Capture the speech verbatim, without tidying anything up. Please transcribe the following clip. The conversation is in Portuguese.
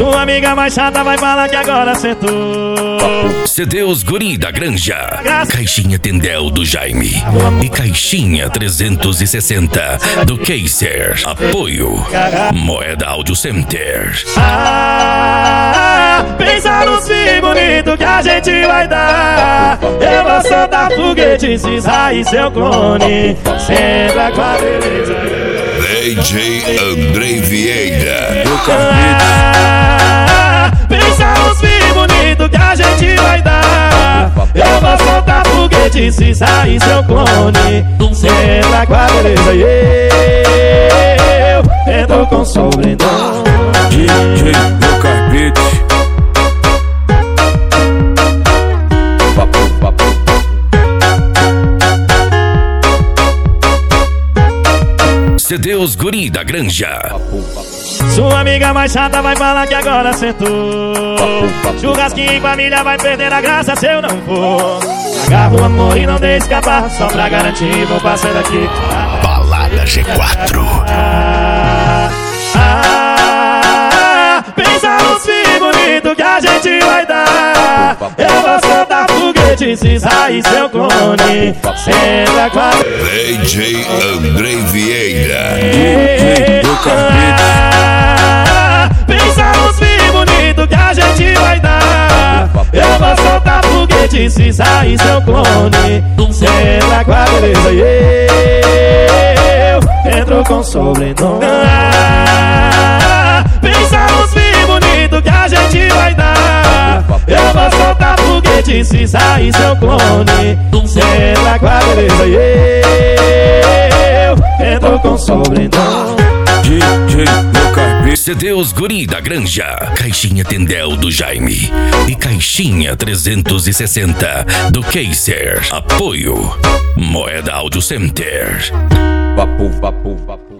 Sua amiga mais chata vai falar que agora sentou. C D Os Guri da Granja, Caixinha Tendel do Jaime e Caixinha trezentos e sessenta do Kaiser. Apoio Moeda Audio Center. Ah, pensa nos filhos bonitos que a gente vai dar. Eu vou soltar foguete, cisar e seu clone. Sempre com a beleza. D J Andrei Vieira. Ah, pensa nos filhos bonitos que a gente vai dar. Eu vou soltar foguete, cisar e seu clone. Sempre com a beleza. E eu entro com sobrenome D J Lucas Beat. C D Os Guri da Granja. Sua amiga mais chata vai falar que agora sentou. Churrasquinho em família vai perder a graça se eu não for. Agarra o amor e não deixe escapar. Só pra garantir vou passar daqui. Balada G quatro. Ah, ah, pensa nos filhos bonitos que a gente vai dar. Eu vou soltar foguete, cisar e seu clone. Senta com a D J Andrei Vieira. Ah, pensa nos filhos bonitos que a gente vai dar. Eu vou soltar foguete, cisar e seu clone. Senta com a beleza. E eu entro com sobrenome. Ah, pensa nos filhos bonitos que a gente vai dar. Eu vou soltar foguete, cisar e seu clone. Senta com a beleza. E eu entro com sobrenome. D J Lucas Beat. C D Os Guri da Granja, Caixinha Tendel do Jaime e Caixinha trezentos e sessenta do Kaiser. Apoio Moeda Audio Center. Papo, papo, papo.